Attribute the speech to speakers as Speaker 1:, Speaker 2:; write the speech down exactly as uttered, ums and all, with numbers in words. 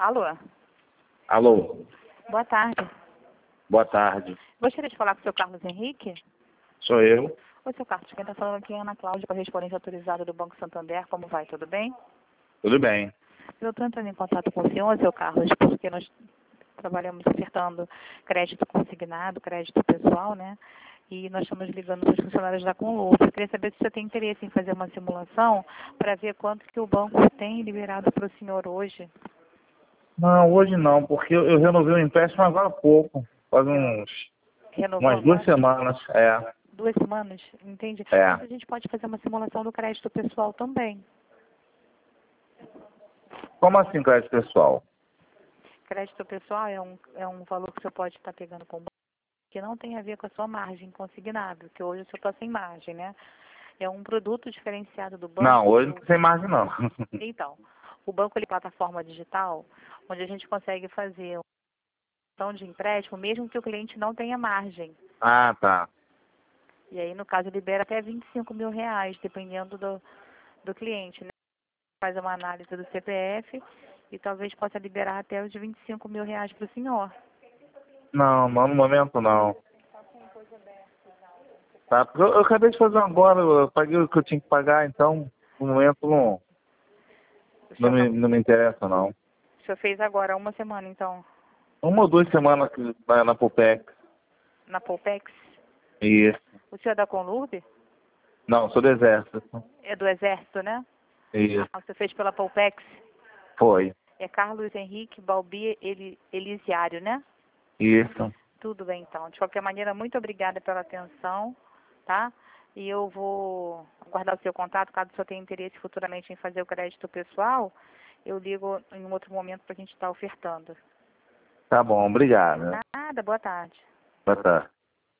Speaker 1: Alô?
Speaker 2: Alô,
Speaker 1: Boa tarde.
Speaker 2: boa tarde.
Speaker 1: Gostaria de falar com o seu Carlos Henrique?
Speaker 2: Sou eu.
Speaker 1: Oi, seu Carlos. Quem está falando aqui é Ana Cláudia, correspondente autorizada do Banco Santander. Como vai? Tudo bem?
Speaker 2: Tudo bem.
Speaker 1: Eu estou entrando em contato com o senhor, seu Carlos, porque nós trabalhamos ofertando crédito consignado, crédito pessoal, né? E nós estamos ligando para os funcionários da Conlurb. Eu queria saber se você tem interesse em fazer uma simulação para ver quanto que o banco tem liberado para o senhor hoje.
Speaker 2: Não, hoje não, porque eu, eu renovei o empréstimo agora há pouco. Faz
Speaker 1: Reno-
Speaker 2: uns,
Speaker 1: Renovou
Speaker 2: umas duas
Speaker 1: agora?
Speaker 2: semanas. É,
Speaker 1: Duas semanas? Entendi. Mas
Speaker 2: é.
Speaker 1: a gente pode fazer uma simulação do crédito pessoal também.
Speaker 2: Como assim, crédito pessoal?
Speaker 1: Crédito pessoal é um, é um valor que você pode estar pegando com o banco que não tem a ver com a sua margem consignável, que hoje você está sem margem, né? É um produto diferenciado do
Speaker 2: Não,
Speaker 1: banco.
Speaker 2: hoje
Speaker 1: Que
Speaker 2: não
Speaker 1: o...
Speaker 2: tem margem não.
Speaker 1: Então, o banco ele é uma plataforma digital onde a gente consegue fazer uma ação de empréstimo mesmo que o cliente não tenha margem.
Speaker 2: Ah, tá.
Speaker 1: E aí, no caso, libera até vinte e cinco mil reais, dependendo do, do cliente, né? Faz uma análise do C P F e talvez possa liberar até os vinte e cinco mil reais para o senhor.
Speaker 2: Não, não, no momento não. Tá, porque eu, eu acabei de fazer um agora, eu paguei o que eu tinha que pagar, então no momento não,
Speaker 1: O
Speaker 2: não,
Speaker 1: senhor,
Speaker 2: me,
Speaker 1: acabou-
Speaker 2: não me interessa não.
Speaker 1: o senhor fez agora uma semana, então,
Speaker 2: Uma ou duas semanas aqui na, na Pupex.
Speaker 1: na Polpex.
Speaker 2: Isso.
Speaker 1: O senhor é da Conlurb?
Speaker 2: Não, sou do exército.
Speaker 1: É do Exército, né?
Speaker 2: Isso.
Speaker 1: Ah, você fez pela Polpex?
Speaker 2: Foi.
Speaker 1: É Carlos Henrique Balbi Eli, Elisiário, né?
Speaker 2: Isso.
Speaker 1: Tudo bem, então. De qualquer maneira, muito obrigada pela atenção, tá? E eu vou guardar o seu contato, caso o senhor tenha interesse futuramente em fazer o crédito pessoal, eu ligo em um outro momento para a gente estar ofertando.
Speaker 2: Tá bom, obrigado.
Speaker 1: Nada, boa tarde.
Speaker 2: Boa tarde.